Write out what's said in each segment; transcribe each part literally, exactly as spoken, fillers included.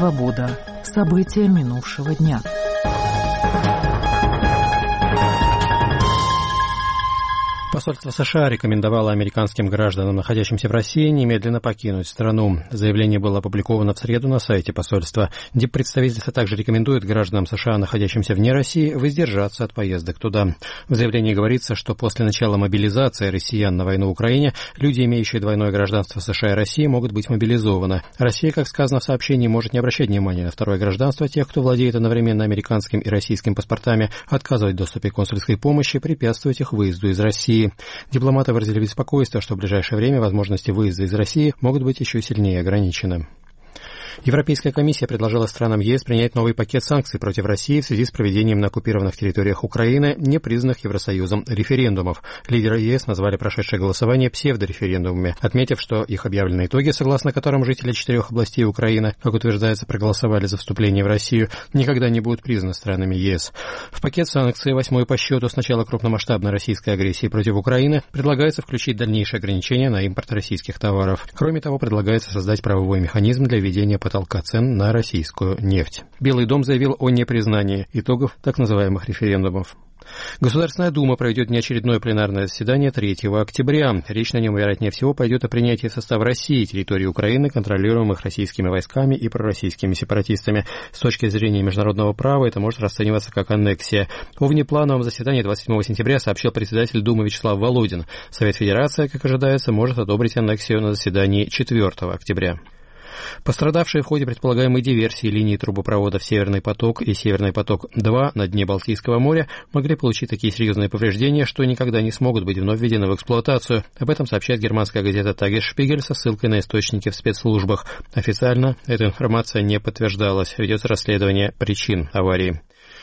«Свобода». События минувшего дня. Посольство США рекомендовало американским гражданам, находящимся в России, немедленно покинуть страну. Заявление было опубликовано в среду на сайте посольства. Диппредставительство также рекомендует гражданам США, находящимся вне России, воздержаться от поездок туда. В заявлении говорится, что после начала мобилизации россиян на войну в Украине люди, имеющие двойное гражданство США и России, могут быть мобилизованы. Россия, как сказано в сообщении, может не обращать внимания на второе гражданство тех, кто владеет одновременно американским и российским паспортами, отказывать в доступе к консульской помощи, препятствовать их выезду из России. Дипломаты выразили беспокойство, что в ближайшее время возможности выезда из России могут быть еще сильнее ограничены. Европейская комиссия предложила странам ЕС принять новый пакет санкций против России в связи с проведением на оккупированных территориях Украины непризнанных Евросоюзом референдумов. Лидеры ЕС назвали прошедшее голосование псевдореферендумами, отметив, что их объявленные итоги, согласно которым жители четырех областей Украины, как утверждается, проголосовали за вступление в Россию, никогда не будут признаны странами ЕС. В пакет санкций, восьмой по счету с начала крупномасштабной российской агрессии против Украины, предлагается включить дальнейшие ограничения на импорт российских товаров. Кроме того, предлагается создать правовой механизм для введения потолка цен на российскую нефть. Белый дом заявил о непризнании итогов так называемых референдумов. Государственная Дума проведет неочередное пленарное заседание третьего октября. Речь на нем, вероятнее всего, пойдет о принятии в состав России территории Украины, контролируемых российскими войсками и пророссийскими сепаратистами. С точки зрения международного права это может расцениваться как аннексия. О внеплановом заседании двадцать седьмого сентября сообщил председатель Думы Вячеслав Володин. Совет Федерации, как ожидается, может одобрить аннексию на заседании четвёртого октября. Пострадавшие в ходе предполагаемой диверсии линии трубопроводов «Северный поток» и «Северный поток-два» на дне Балтийского моря могли получить такие серьезные повреждения, что никогда не смогут быть вновь введены в эксплуатацию. Об этом сообщает германская газета «Тагесшпигель» со ссылкой на источники в спецслужбах. Официально эта информация не подтверждалась. Ведется расследование причин аварии.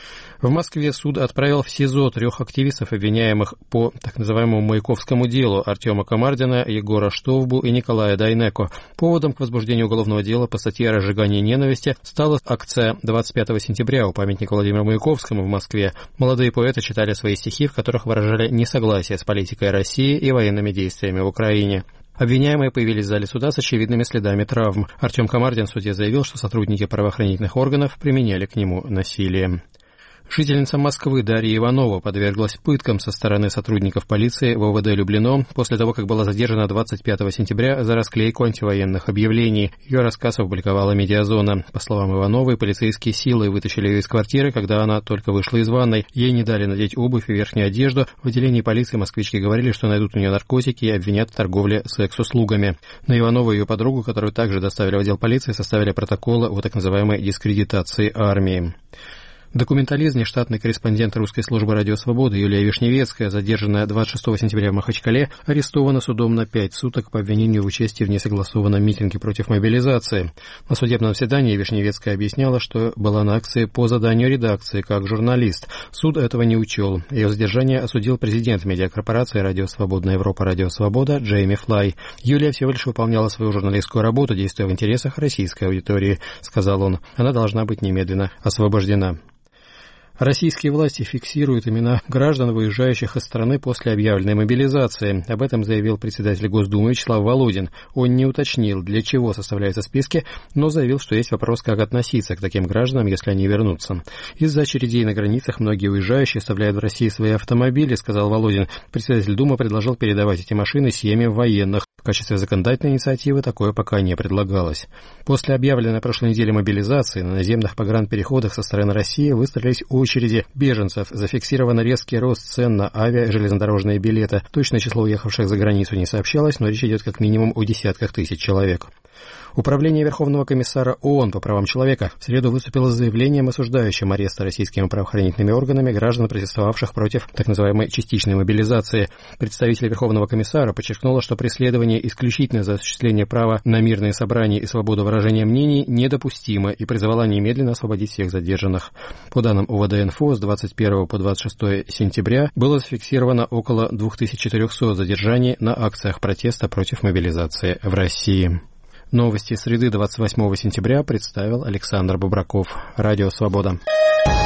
В Москве суд отправил в СИЗО трех активистов, обвиняемых по так называемому Маяковскому делу: Артема Комардина, Егора Штовбу и Николая Дайнеко. Поводом к возбуждению уголовного дела по статье о разжигании ненависти стала акция двадцать пятого сентября у памятника Владимиру Маяковскому в Москве. Молодые поэты читали свои стихи, в которых выражали несогласие с политикой России и военными действиями в Украине. Обвиняемые появились в зале суда с очевидными следами травм. Артем Комардин в суде заявил, что сотрудники правоохранительных органов применяли к нему насилие. Жительница Москвы Дарья Иванова подверглась пыткам со стороны сотрудников полиции в ОВД Люблино после того, как была задержана двадцать пятого сентября за расклейку антивоенных объявлений. Ее рассказ опубликовала «Медиазона». По словам Ивановой, полицейские силой вытащили ее из квартиры, когда она только вышла из ванной. Ей не дали надеть обувь и верхнюю одежду. В отделении полиции москвички говорили, что найдут у нее наркотики и обвинят в торговле секс-услугами. На Иванову и ее подругу, которую также доставили в отдел полиции, составили протоколы о так называемой дискредитации армии. Документалист, нештатный корреспондент русской службы «Радио Свобода» Юлия Вишневецкая, задержанная двадцать шестого сентября в Махачкале, арестована судом на пять суток по обвинению в участии в несогласованном митинге против мобилизации. На судебном заседании Вишневецкая объясняла, что была на акции по заданию редакции, как журналист. Суд этого не учел. Ее задержание осудил президент медиакорпорации «Радио Свободная Европа», «Радио Свобода» Джейми Флай. Юлия всего лишь выполняла свою журналистскую работу, действуя в интересах российской аудитории, сказал он. Она должна быть немедленно освобождена. Российские власти фиксируют имена граждан, выезжающих из страны после объявленной мобилизации. Об этом заявил председатель Госдумы Вячеслав Володин. Он не уточнил, для чего составляются списки, но заявил, что есть вопрос, как относиться к таким гражданам, если они вернутся. Из-за очередей на границах многие уезжающие оставляют в России свои автомобили, сказал Володин. Председатель Думы предложил передавать эти машины семьям военных. В качестве законодательной инициативы такое пока не предлагалось. После объявленной на прошлой неделе мобилизации на наземных погранпереходах со стороны России выстроились очереди беженцев. Зафиксирован резкий рост цен на авиа- и железнодорожные билеты. Точное число уехавших за границу не сообщалось, но речь идет как минимум о десятках тысяч человек. Управление Верховного комиссара ООН по правам человека в среду выступило с заявлением, осуждающим аресты российскими правоохранительными органами граждан, протестовавших против так называемой частичной мобилизации. Представитель Верховного комиссара подчеркнула, что преследование исключительно за осуществление права на мирные собрания и свободу выражения мнений недопустимо, и призвала немедленно освободить всех задержанных. По данным ОВД-Инфо, с двадцать первого по двадцать шестое сентября было зафиксировано около две тысячи четыреста задержаний на акциях протеста против мобилизации в России. Новости среды двадцать восьмого сентября представил Александр Бобраков. Радио «Свобода».